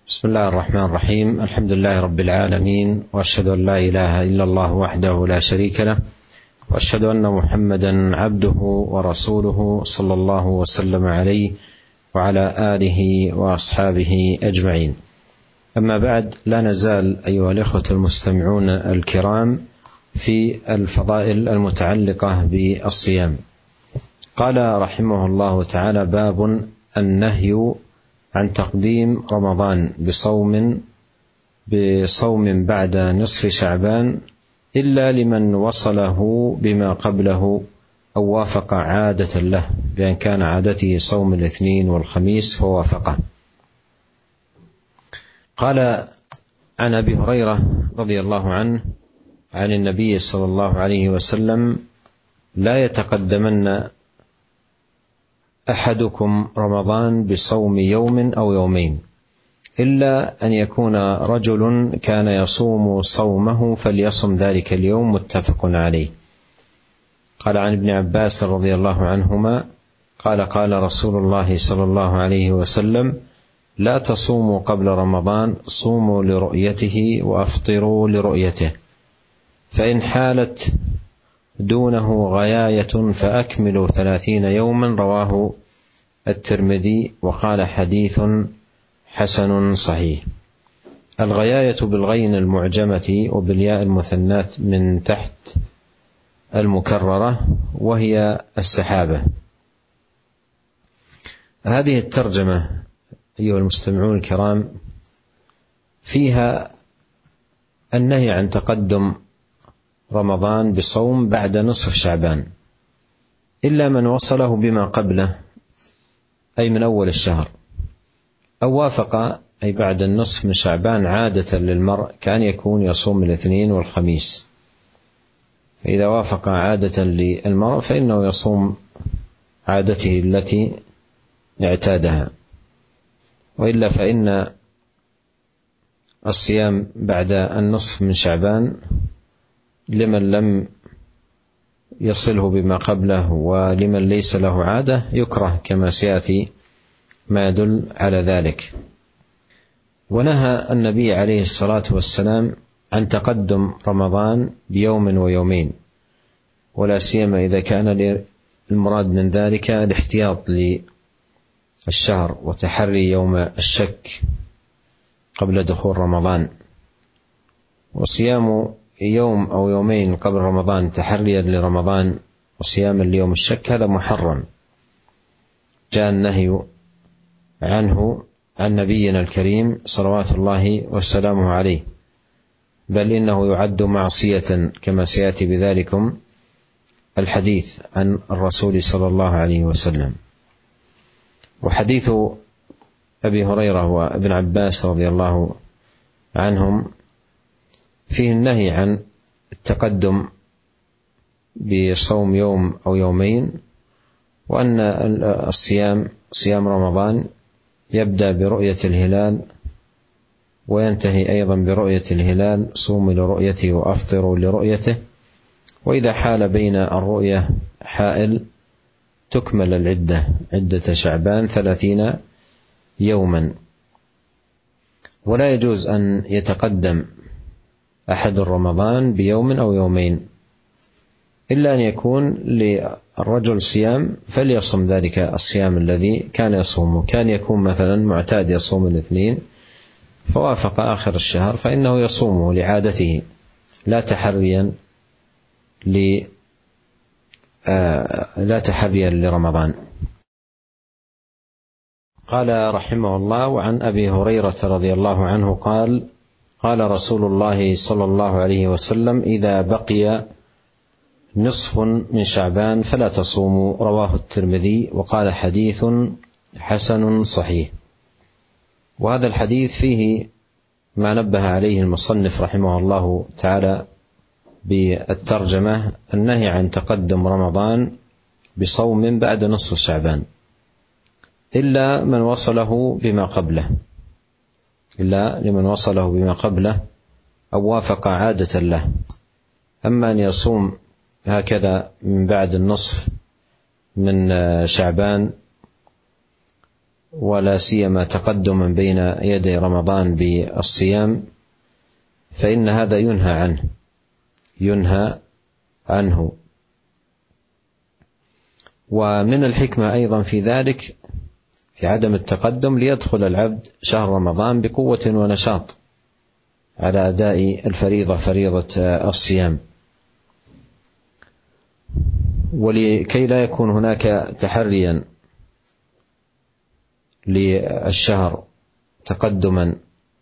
بسم الله الرحمن الرحيم. الحمد لله رب العالمين، وأشهد أن لا إله إلا الله وحده لا شريك له، وأشهد أن محمدا عبده ورسوله صلى الله وسلم عليه وعلى آله وأصحابه أجمعين. أما بعد، لا نزال أيها الإخوة المستمعون الكرام في الفضائل المتعلقة بالصيام. قال رحمه الله تعالى: باب النهي عن تقديم رمضان بصوم بعد نصف شعبان إلا لمن وصله بما قبله أو وافق عادة له، بأن كان عادته صوم الاثنين والخميس فوافقه. قال عن أبي هريرة رضي الله عنه عن النبي صلى الله عليه وسلم: لا يتقدمن أحدكم رمضان بصوم يوم أو يومين، إلا أن يكون رجل كان يصوم صومه فليصم ذلك اليوم. متفق عليه. قال عن ابن عباس رضي الله عنهما قال: قال رسول الله صلى الله عليه وسلم: لا تصوموا قبل رمضان، صوموا لرؤيته وأفطروا لرؤيته، فإن حالت دونه غياية فأكملوا 30 يوما. رواه الترمذي وقال: حديث حسن صحيح. الغياية بالغين المعجمة وبالياء المثناة من تحت المكررة، وهي السحابة. هذه الترجمة أيها المستمعون الكرام فيها النهي عن تقدم رمضان بصوم بعد نصف شعبان، إلا من وصله بما قبله، أي من أول الشهر، أو وافق، أي بعد النصف من شعبان، عادة للمرء كان يكون يصوم الاثنين والخميس. فإذا وافق عادة للمرء فإنه يصوم عادته التي اعتادها، وإلا فإن الصيام بعد النصف من شعبان لمن لم يصله بما قبله ولمن ليس له عادة يكره، كما سيأتي ما يدل على ذلك. ونهى النبي عليه الصلاة والسلام عن تقدم رمضان بيوم ويومين، ولا سيما إذا كان المراد من ذلك الاحتياط للشهر وتحري يوم الشك قبل دخول رمضان. وصيام يوم أو يومين قبل رمضان تحريا لرمضان وصياما ليوم الشك هذا محرم، جاء النهي عنه عن نبينا الكريم صلوات الله وسلامه عليه، بل إنه يعد معصية، كما سيأتي بذلكم الحديث عن الرسول صلى الله عليه وسلم. وحديث أبي هريرة وابن عباس رضي الله عنهم فيه النهي عن التقدم بصوم يوم أو يومين، وأن صيام رمضان يبدأ برؤية الهلال وينتهي أيضا برؤية الهلال. صوموا لرؤيته وأفطروا لرؤيته، وإذا حال بين الرؤية حائل تكمل عدة شعبان 30 يوما. ولا يجوز أن يتقدم أحد رمضان بيوم أو يومين، إلا أن يكون للرجل صيام فليصم ذلك الصيام الذي كان يصومه. كان يكون مثلا معتاد يصوم الاثنين فوافق آخر الشهر فإنه يصومه لعادته، لا تحريا لرمضان. قال رحمه الله: وعن أبي هريرة رضي الله عنه قال: قال رسول الله صلى الله عليه وسلم: إذا بقي نصف من شعبان فلا تصوموا. رواه الترمذي وقال: حديث حسن صحيح. وهذا الحديث فيه ما نبه عليه المصنف رحمه الله تعالى بالترجمة: النهي عن تقدم رمضان بصوم بعد نصف شعبان إلا من وصله بما قبله أو وافق عادة له. أما أن يصوم هكذا من بعد النصف من شعبان ولا سيما تقدما بين يدي رمضان بالصيام، فإن هذا ينهى عنه. ومن الحكمة أيضا في ذلك في عدم التقدم ليدخل العبد شهر رمضان بقوة ونشاط على أداء الفريضة، فريضة الصيام، ولكي لا يكون هناك تحريا للشهر تقدما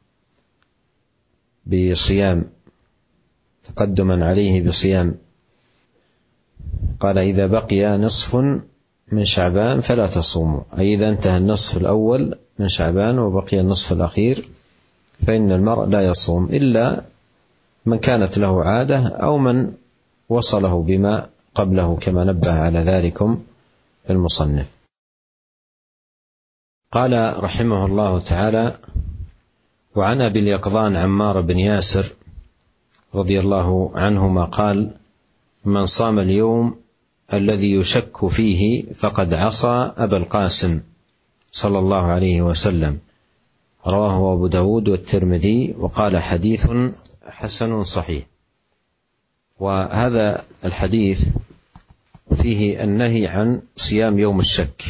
عليه بصيام، قال إذا بقي نصف من شعبان فلا تصوموا، أي إذا انتهى النصف الأول من شعبان وبقي النصف الأخير فإن المرء لا يصوم إلا من كانت له عادة أو من وصله بما قبله، كما نبه على ذلكم المصنف. قال رحمه الله تعالى: وعن أبي اليقظان عمار بن ياسر رضي الله عنهما قال: من صام اليوم الذي يشك فيه فقد عصى أبا القاسم صلى الله عليه وسلم، رواه أبو داود والترمذي، وقال حديث حسن صحيح. وهذا الحديث فيه النهي عن صيام يوم الشك،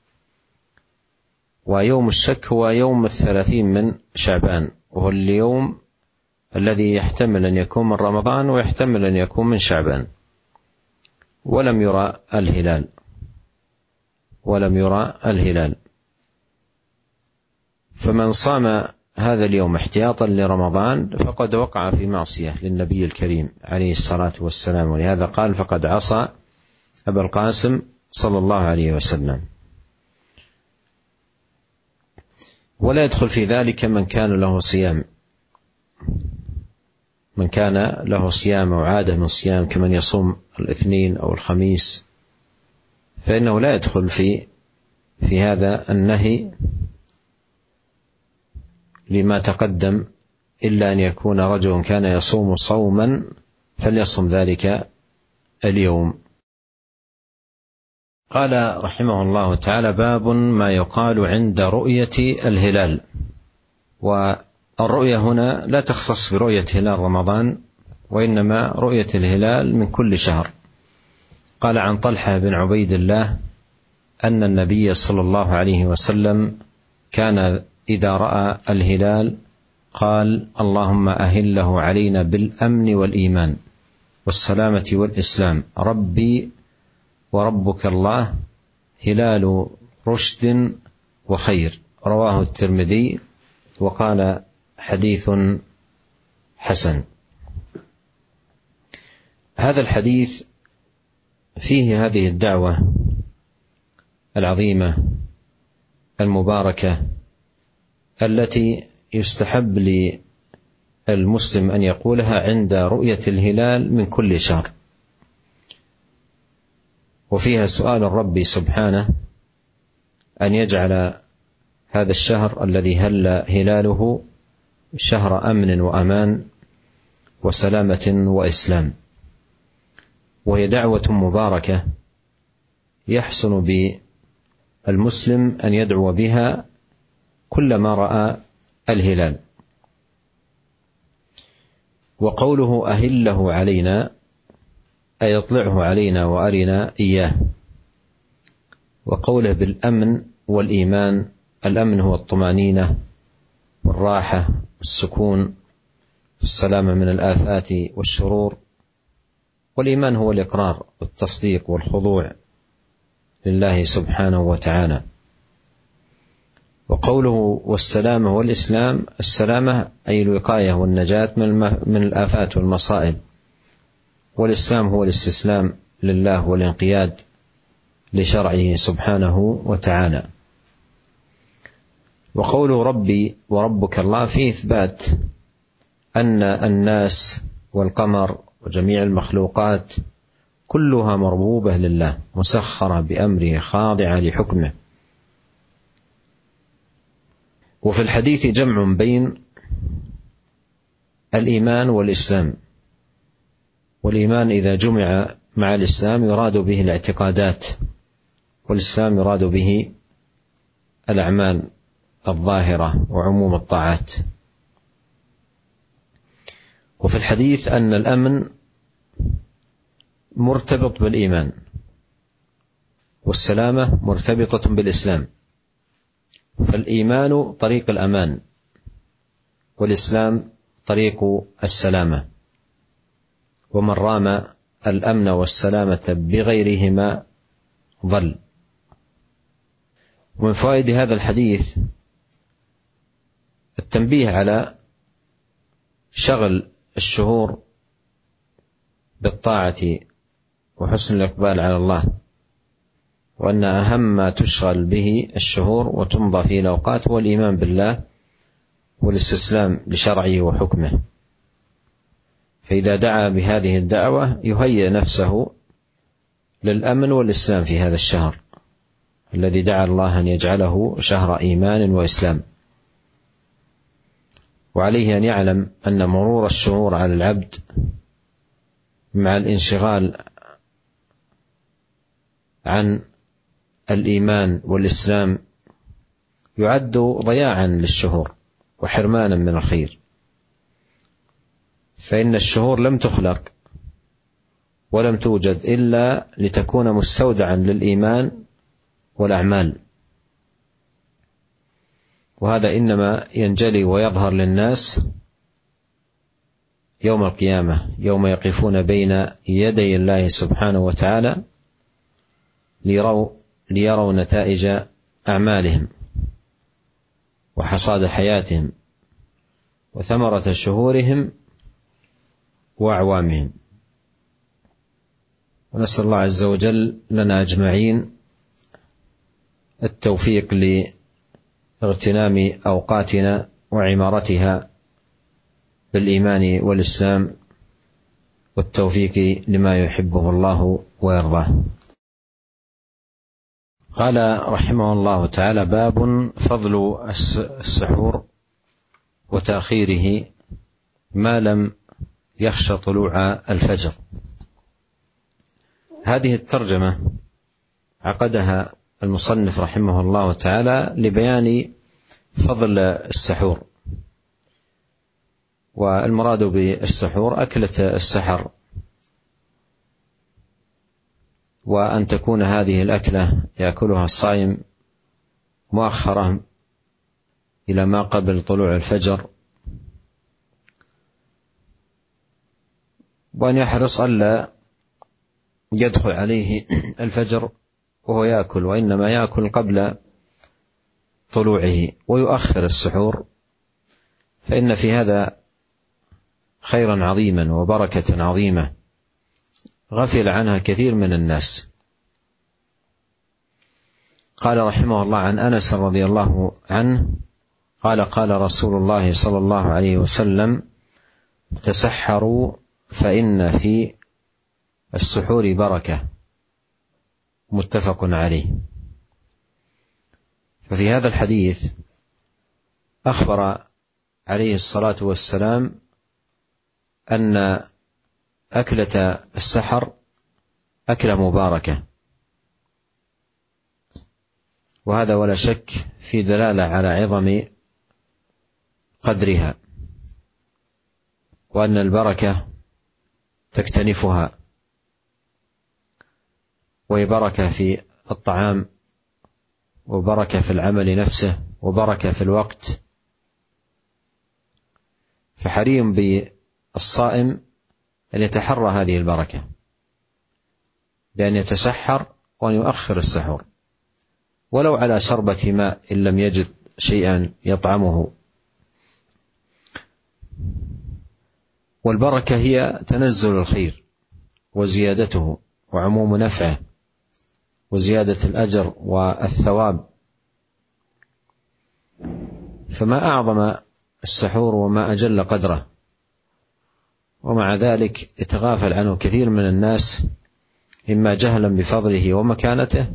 ويوم الشك هو يوم 30 من شعبان، وهو اليوم الذي يحتمل أن يكون من رمضان ويحتمل أن يكون من شعبان، ولم يرى الهلال. فمن صام هذا اليوم احتياطا لرمضان فقد وقع في معصية للنبي الكريم عليه الصلاة والسلام، ولهذا قال: فقد عصى أبا القاسم صلى الله عليه وسلم. ولا يدخل في ذلك من كان له صيام أو عادة من صيام، كمن يصوم الاثنين أو الخميس، فإنه لا يدخل في هذا النهي لما تقدم، إلا أن يكون رجل كان يصوم صوما فليصم ذلك اليوم. قال رحمه الله تعالى: باب ما يقال عند رؤية الهلال. والرؤية هنا لا تختص برؤية هلال رمضان، وإنما رؤية الهلال من كل شهر. قال عن طلحة بن عبيد الله أن النبي صلى الله عليه وسلم كان إذا رأى الهلال قال: اللهم أهله علينا بالأمن والإيمان والسلامة والإسلام، ربي وربك الله، هلال رشد وخير، رواه الترمذي، وقال حديث حسن. هذا الحديث فيه هذه الدعوة العظيمة المباركة التي يستحب للمسلم أن يقولها عند رؤية الهلال من كل شهر، وفيها سؤال الرب سبحانه أن يجعل هذا الشهر الذي هل هلاله شهر أمن وأمان وسلامة وإسلام. وهي دعوة مباركة يحسن بالمسلم أن يدعو بها كلما رأى الهلال. وقوله أهله علينا أي يطلعه علينا وأرنا إياه. وقوله بالأمن والإيمان، الأمن هو الطمأنينة والراحة والسكون، السلامة من الآفات والشرور، والإيمان هو الإقرار والتصديق والخضوع لله سبحانه وتعالى. وقوله والسلامة والإسلام، السلامة أي الوقاية والنجاة من الآفات والمصائب، والإسلام هو الاستسلام لله والانقياد لشرعه سبحانه وتعالى. وقوله ربي وربك الله فيه إثبات أن الناس والقمر وجميع المخلوقات كلها مربوبة لله، مسخرة بأمره، خاضعة لحكمه. وفي الحديث جمع بين الإيمان والإسلام، والإيمان إذا جمع مع الإسلام يراد به الاعتقادات، والإسلام يراد به الأعمال الظاهرة وعموم الطاعات. وفي الحديث أن الأمن مرتبط بالإيمان، والسلامة مرتبطة بالإسلام، فالإيمان طريق الأمان، والإسلام طريق السلامة، ومن رام الأمن والسلامة بغيرهما ضل. ومن فوائد هذا الحديث التنبيه على شغل الشهور بالطاعة وحسن الإقبال على الله، وأن أهم ما تشغل به الشهور وتمضى فيه الأوقات هو الإيمان بالله والاستسلام لشرعه وحكمه. فإذا دعا بهذه الدعوة يهيئ نفسه للأمن والإسلام في هذا الشهر الذي دعا الله أن يجعله شهر إيمان وإسلام. وعليه أن يعلم أن مرور الشهور على العبد مع الانشغال عن الإيمان والإسلام يعد ضياعا للشهور وحرمانا من الخير، فإن الشهور لم تخلق ولم توجد إلا لتكون مستودعا للإيمان والأعمال، وهذا إنما ينجلي ويظهر للناس يوم القيامة، يوم يقفون بين يدي الله سبحانه وتعالى ليروا نتائج أعمالهم وحصاد حياتهم وثمرة شهورهم وأعوامهم. ونسأل الله عز وجل لنا أجمعين التوفيق لاغتنام أوقاتنا وعمارتها بالإيمان والإسلام، والتوفيق لما يحبه الله ويرضاه. قال رحمه الله تعالى: باب فضل السحور وتأخيره ما لم يخش طلوع الفجر. هذه الترجمة عقدها المصنف رحمه الله تعالى لبيان فضل السحور، والمراد بالسحور أكلة السحر، وأن تكون هذه الأكلة يأكلها الصائم مؤخرا إلى ما قبل طلوع الفجر، وأن يحرص ألا يدخل عليه الفجر وهو يأكل، وإنما يأكل قبل طلوعه ويؤخر السحور، فإن في هذا خيرا عظيما وبركة عظيمة غفل عنها كثير من الناس. قال رحمه الله: عن أنس رضي الله عنه قال: قال رسول الله صلى الله عليه وسلم: تسحروا فإن في السحور بركة. متفق عليه. ففي هذا الحديث أخبر عليه الصلاة والسلام أن أكلة السحر أكلة مباركة، وهذا ولا شك في دلالة على عظم قدرها، وأن البركة تكتنفها، وهي بركة في الطعام، وبركة في العمل نفسه، وبركة في الوقت. فحري بالصائم أن يتحرى هذه البركة بأن يتسحر وأن يؤخر السحور ولو على شربة ماء إن لم يجد شيئا يطعمه. والبركة هي تنزل الخير وزيادته وعموم نفعه وزيادة الأجر والثواب. فما أعظم السحور وما أجل قدره، ومع ذلك يتغافل عنه كثير من الناس، إما جهلا بفضله ومكانته،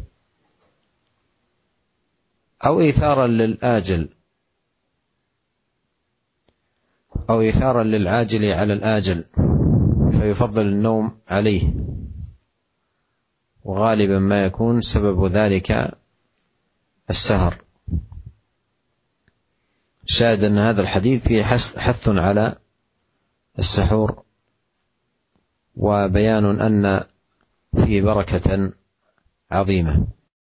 أو إيثارا للآجل أو إيثارا للعاجل على الآجل، فيفضل النوم عليه، وغالبا ما يكون سبب ذلك السهر شاهد أن هذا الحديث فيه حث على السحور، وبيان أن فيه بركة عظيمة.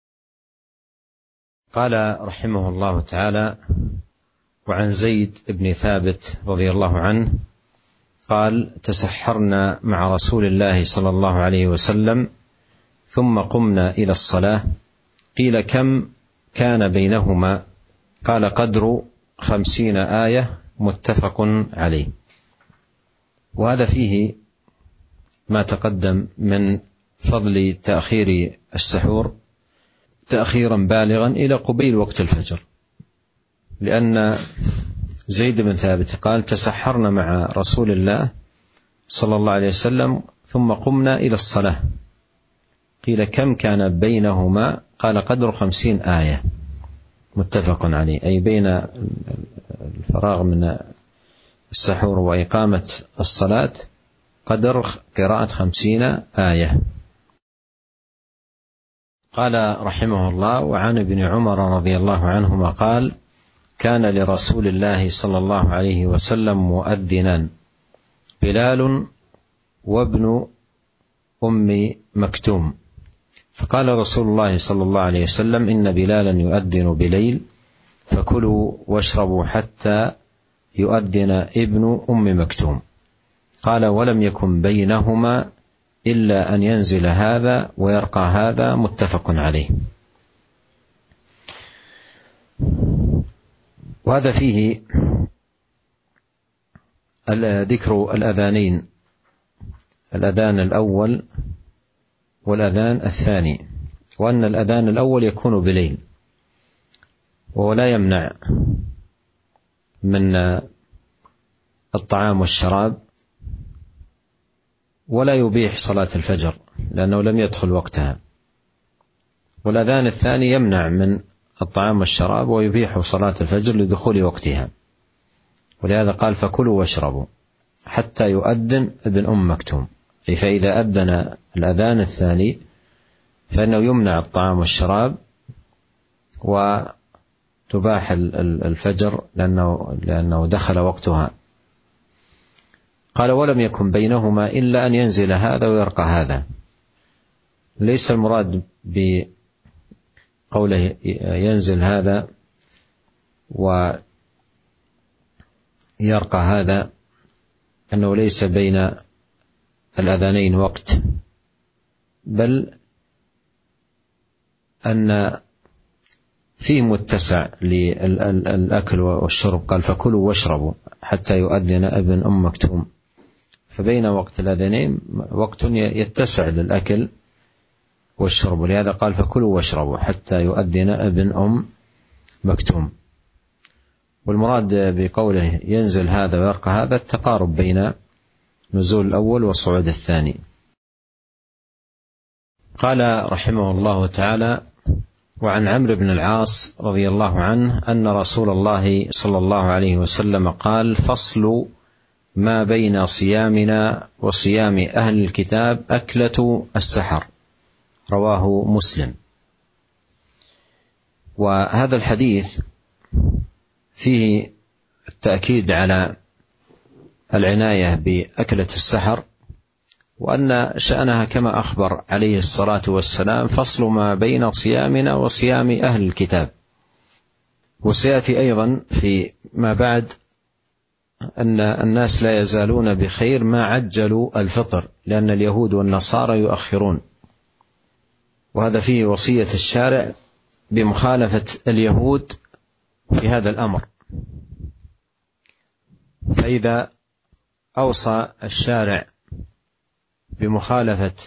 قال رحمه الله تعالى: وعن زيد بن ثابت رضي الله عنه قال: تسحرنا مع رسول الله صلى الله عليه وسلم ثم قمنا إلى الصلاة، قيل: كم كان بينهما؟ قال: قدر 50 آية، متفق عليه. وهذا فيه ما تقدم من فضل تأخير السحور تأخيرا بالغا إلى قبيل وقت الفجر، لأن زيد بن ثابت قال: تسحرنا مع رسول الله صلى الله عليه وسلم ثم قمنا إلى الصلاة، قيل: كم كان بينهما؟ قال: قدر 50 آية، متفق عليه، أي بين الفراغ من السحور وإقامة الصلاة قدر قراءة 50 آية. قال رحمه الله: وعن ابن عمر رضي الله عنهما قال: كان لرسول الله صلى الله عليه وسلم مؤذنان، بلال وابن أم مكتوم، فقال رسول الله صلى الله عليه وسلم: إن بلالا يؤذن بليل، فكلوا واشربوا حتى يؤذن ابن أم مكتوم. قال: ولم يكن بينهما إلا أن ينزل هذا ويرقى هذا، متفق عليه. وهذا فيه ذكر الأذانين، الأذان الأول والأذان الثاني، وأن الأذان الأول يكون بليل، ولا يمنع من الطعام والشراب، ولا يبيح صلاة الفجر لأنه لم يدخل وقتها. والأذان الثاني يمنع من الطعام والشراب ويبيح صلاة الفجر لدخول وقتها، ولهذا قال: فكلوا واشربوا حتى يؤذن ابن أم مكتوم، أي فإذا أذن الأذان الثاني فإنه يمنع الطعام والشراب وتباح الفجر لأنه دخل وقتها. قال: ولم يكن بينهما إلا أن ينزل هذا ويرقى هذا. ليس المراد بقوله ينزل هذا ويرقى هذا أنه ليس بين الأذانين وقت، بل أن فيه متسع للأكل والشرب. قال: فكلوا واشربوا حتى يؤذن ابن أم مكتوم، فبين وقت الأذانين وقت يتسع للأكل والشرب، ولهذا قال: فكلوا واشربوا حتى يؤذن ابن أم مكتوم. والمراد بقوله ينزل هذا ويرقى هذا التقارب بين نزول الأول وصعود الثاني. قال رحمه الله تعالى: وعن عمرو بن العاص رضي الله عنه أن رسول الله صلى الله عليه وسلم قال: فصل ما بين صيامنا وصيام أهل الكتاب أكلة السحر، رواه مسلم. وهذا الحديث فيه التأكيد على العناية بأكلة السحر، وأن شأنها كما أخبر عليه الصلاة والسلام: فصل ما بين صيامنا وصيام أهل الكتاب. وسيأتي أيضا في ما بعد أن الناس لا يزالون بخير ما عجلوا الفطر، لأن اليهود والنصارى يؤخرون، وهذا فيه وصية الشارع بمخالفة اليهود في هذا الأمر. فإذا أوصى الشارع بمخالفة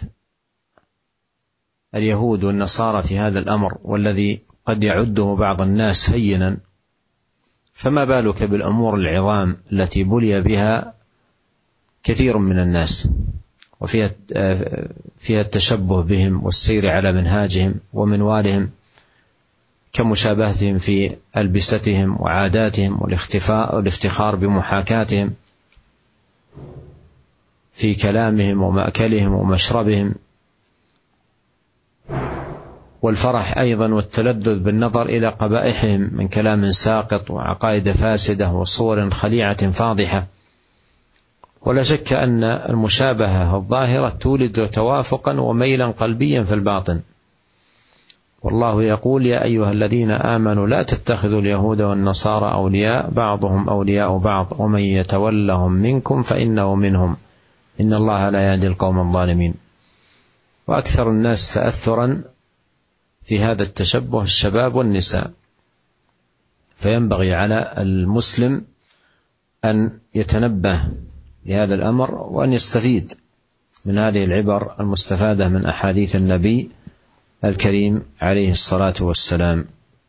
اليهود والنصارى في هذا الأمر، والذي قد يعده بعض الناس هينا، فما بالك بالأمور العظام التي بلي بها كثير من الناس، وفيها التشبه بهم والسير على منهاجهم ومنوالهم، كمشابهتهم في ألبستهم وعاداتهم والافتخار بمحاكاتهم في كلامهم ومأكلهم ومشربهم. والفرح أيضا والتلذذ بالنظر إلى قبائحهم من كلام ساقط وعقائد فاسدة وصور خليعة فاضحة. ولا شك أن المشابهة الظاهرة تولد توافقا وميلا قلبيا في الباطن. والله يقول: يا أيها الذين آمنوا لا تتخذوا اليهود والنصارى أولياء بعضهم أولياء بعض ومن يتولهم منكم فإنه منهم إن الله لا يهدي القوم الظالمين. وأكثر الناس تأثرا في هذا التشبه الشباب والنساء، فينبغي على المسلم أن يتنبه لهذا الأمر وأن يستفيد من هذه العبر المستفادة من أحاديث النبي الكريم عليه الصلاة والسلام.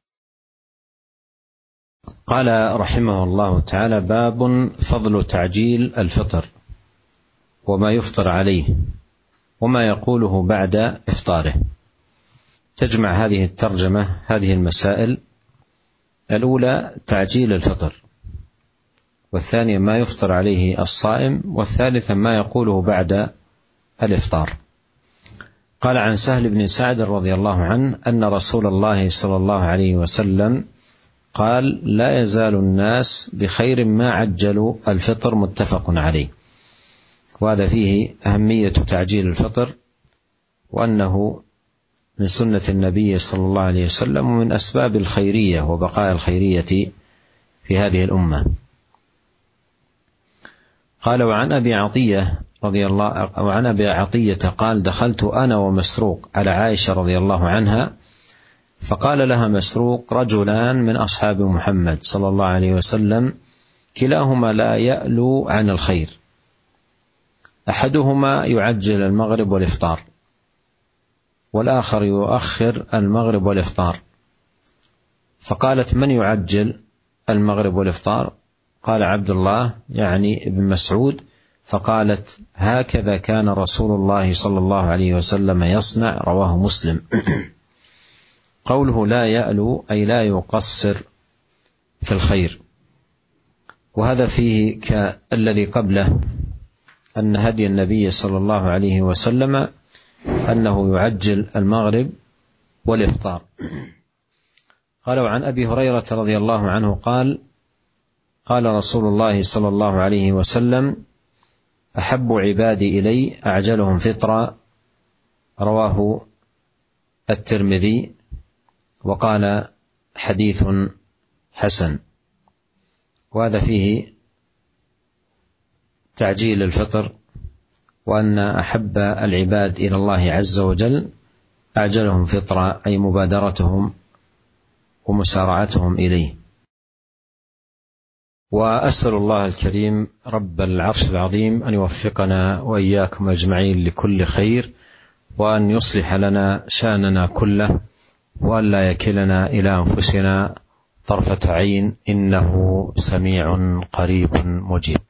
قال رحمه الله تعالى: باب فضل تعجيل الفطر وما يفطر عليه وما يقوله بعد إفطاره. تجمع هذه الترجمة هذه المسائل: الأولى تعجيل الفطر، والثانية ما يفطر عليه الصائم، والثالثة ما يقوله بعد الإفطار. قال: عن سهل بن سعد رضي الله عنه أن رسول الله صلى الله عليه وسلم قال: لا يزال الناس بخير ما عجلوا الفطر، متفق عليه. وهذا فيه أهمية تعجيل الفطر، وأنه من سنة النبي صلى الله عليه وسلم ومن أسباب الخيرية وبقاء الخيرية في هذه الأمة. قال: وعن أبي عطية قال: دخلت أنا ومسروق على عائشة رضي الله عنها، فقال لها مسروق: رجلان من أصحاب محمد صلى الله عليه وسلم كلاهما لا يألو عن الخير، أحدهما يعجل المغرب والإفطار، والآخر يؤخر المغرب والإفطار. فقالت: من يعجل المغرب والإفطار؟ قال عبد الله يعني ابن مسعود. فقالت: هكذا كان رسول الله صلى الله عليه وسلم يصنع، رواه مسلم. قوله لا يألو أي لا يقصر في الخير. وهذا فيه كالذي قبله أن هدي النبي صلى الله عليه وسلم أنه يعجل المغرب والإفطار. قال: وعن أبي هريرة رضي الله عنه قال: قال رسول الله صلى الله عليه وسلم: أحب عبادي إلي أعجلهم فطرا، رواه الترمذي، وقال حديث حسن. وهذا فيه تعجيل الفطر، وأن أحب العباد إلى الله عز وجل أعجلهم فطرا، أي مبادرتهم ومسارعتهم إليه. وأسأل الله الكريم رب العرش العظيم أن يوفقنا وإياكم أجمعين لكل خير، وأن يصلح لنا شأننا كله، وأن لا يكلنا إلى أنفسنا طرفة عين، إنه سميع قريب مجيب.